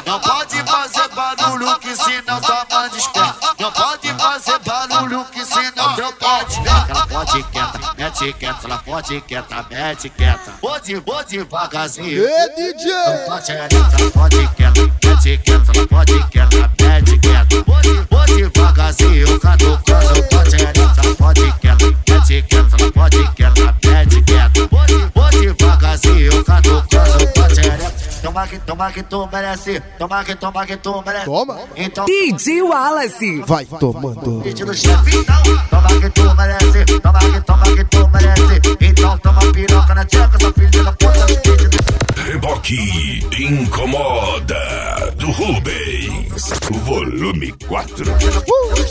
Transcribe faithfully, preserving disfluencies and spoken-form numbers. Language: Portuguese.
Não pode fazer barulho que senão toma desperta. Não pode fazer barulho que senão teu pai desperta. Ela pode quieta, mete quieta, ela pode quieta, mete quieta. Vou de, vou devagarzinho. Ê, D J! Ela pode quieta, mete quieta, ela pode quieta, mete quieta. Vou de, vou devagarzinho, catucando, pode ela pode quieta, mete quieta, ela pode quieta, mete quieta. Vou de, vou devagarzinho, catucando, pode ela. Toma que, toma que tu merece, toma que, toma que tu merece. Toma. Então, D J Wallace. Vai tomando. pedido chefe, então. Toma que tu merece, toma que, toma que tu merece. Então toma piroca na tcheca, essa filha da puta dos pedidos. Reboque Incomoda do Rubens, volume quatro. Uh!